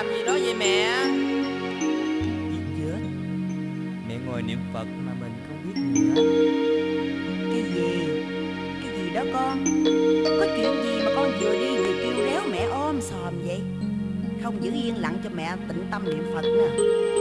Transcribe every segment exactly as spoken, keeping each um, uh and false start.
làm gì đó vậy mẹ? Biết chết, mẹ ngồi niệm Phật mà mình không biết nữa. Cái gì? Cái gì đó con? Có chuyện gì mà con vừa đi vừa kêu réo mẹ ôm sòm vậy? Không giữ yên lặng cho mẹ tịnh tâm niệm Phật nè.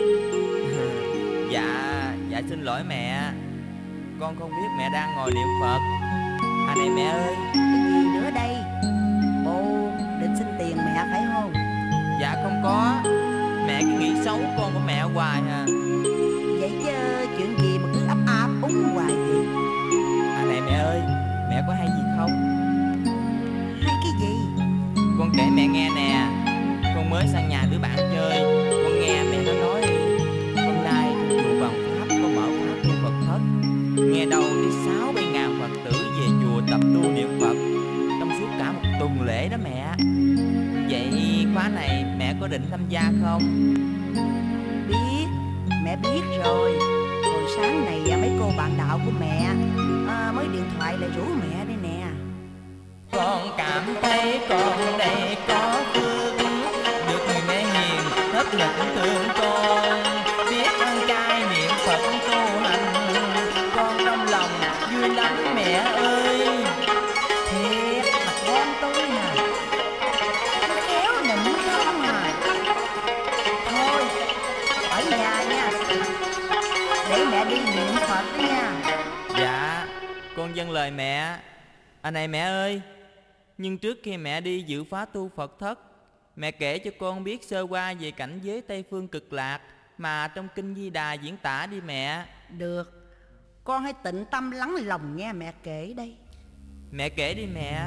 Dạ, dạ xin lỗi mẹ. Con không biết mẹ đang ngồi niệm Phật. À này mẹ ơi. Cái gì nữa đây? Bộ định xin tiền mẹ phải không? Dạ không có. Mẹ cứ nghĩ xấu con của mẹ hoài à. Vậy chứ chuyện gì mà cứ ấp áp úng hoài vậy? À này mẹ ơi, mẹ có hay gì không? Hay cái gì? Con kể mẹ nghe nè. Con mới sang nhà đứa bạn chơi. Con nghe mẹ nó nói hôm nay trong chùa Vạn Pháp có mở pháp tu Phật thất. Nghe đâu đi sáu bảy ngàn Phật tử về chùa tập tu niệm Phật trong suốt cả một tuần lễ đó mẹ. Vậy khóa này mẹ có định tham gia không? Biết, mẹ biết rồi. Hồi sáng này mấy cô bạn đạo của mẹ à, mới điện thoại lại rủ mẹ đây nè. Con cảm thấy con đây có phước, được người mẹ hiền hết lực thương con, biết ăn chay niệm Phật tu hành, con trong lòng vui lắm mẹ ơi. Thiệt mà con tôi nè, nó khéo nịnh không à. Thôi, ở nhà nha, để mẹ đi niệm Phật đó nha. Dạ, con dâng lời mẹ. À này mẹ ơi, nhưng trước khi mẹ đi dự phá tu Phật thất, mẹ kể cho con biết sơ qua về cảnh giới Tây Phương Cực Lạc mà trong Kinh Di Đà diễn tả đi mẹ. Được, con hãy tịnh tâm lắng lòng nghe mẹ kể đây. Mẹ kể đi mẹ.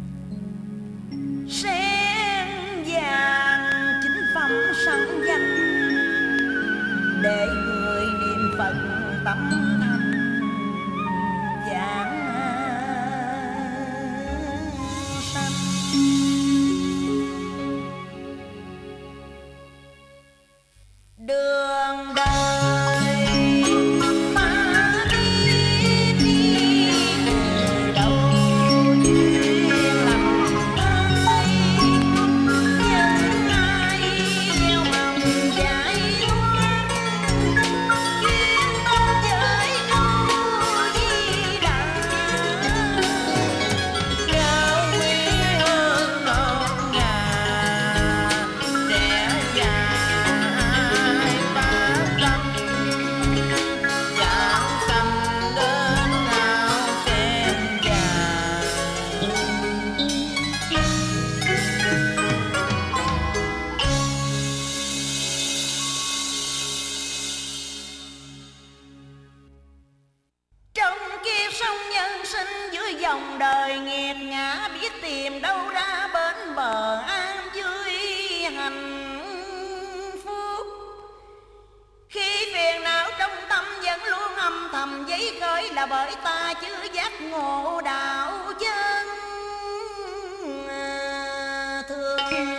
Sen vàng chính phẩm sẵn danh, để người niệm Phật tâm thành vàng sanh. Đường đời ta đi đi từ đâu duyên lành ai, nhưng ai gieo mầm dại loan, duyên tâm giới đâu Di Đà. Cao quý hơn non ngà, trẻ già ai phát tâm, giảng sanh đến nào xem vàng. Trong kiếp sống nhân sinh dưới dòng đời nghiệt ngã, biết tìm đâu ra bến bờ an vui hạnh phúc. Khi phiền não trong tâm vẫn luôn âm thầm giấy khởi, là bởi ta chưa giác ngộ đạo chân thường.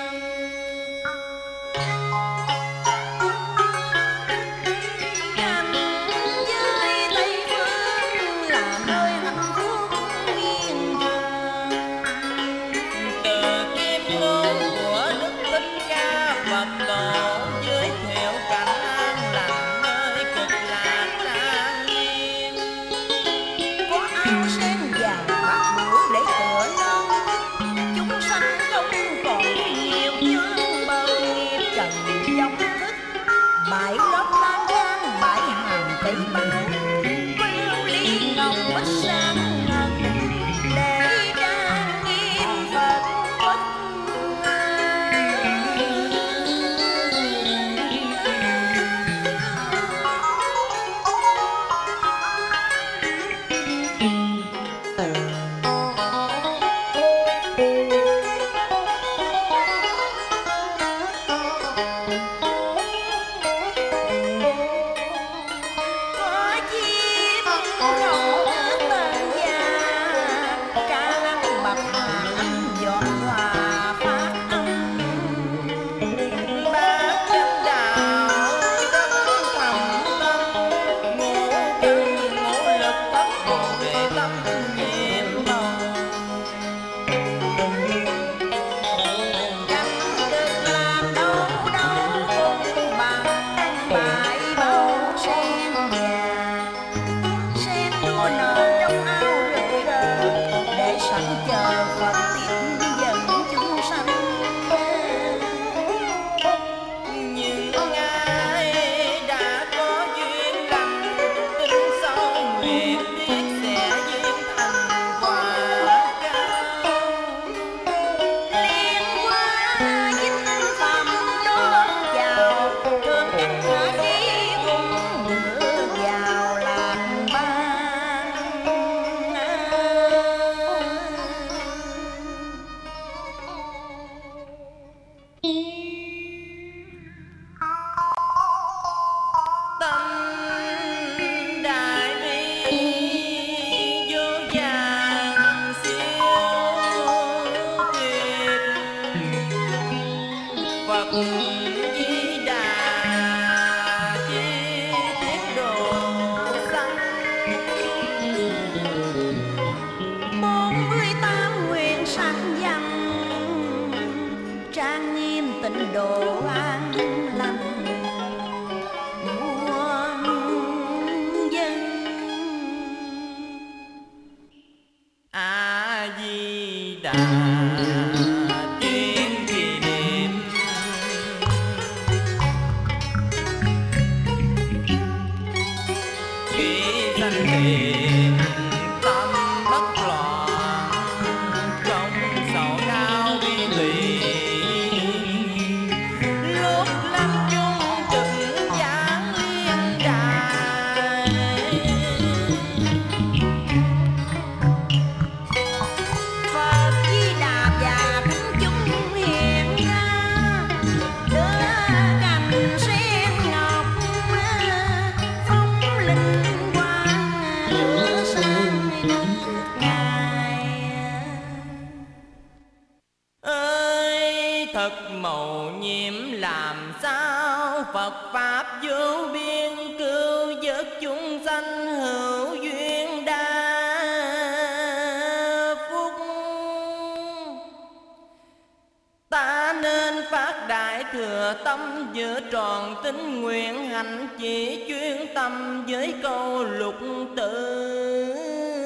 Cảnh giới Tây Phương là nơi hạnh phúc yên trường. Từ kim ngôn của Đức Thích Ca Phật Tổ giới thiệu cảnh an lành nơi cực lạc an nhiên. Có áo sen vàng bạc bửu để tựa nâng, chúng sanh không còn nhiều chương bờ nghiệp trần dòng thức. Bãi lót lan can bãi hàng tây băng, có lưu ly ngọc bích sáng ngần, để trang nghiêm Phật quốc. thiện tâm bất loạn, trong sầu đau bi lụy, lúc lâm chung trực giảng liên đài. Phật Di Đà và thánh chúng hiện ra, đưa cành sen ngọc phong linh quang rửa sang nước Ngài. Ơi thật mầu nhiệm làm sao, Phật pháp vô biên cứu vớt chúng sanh hữu duyên đa phúc. Ta nên phát đại thừa tâm, giữa tròn tín nguyện hành chỉ chuyên tâm với câu lục tự.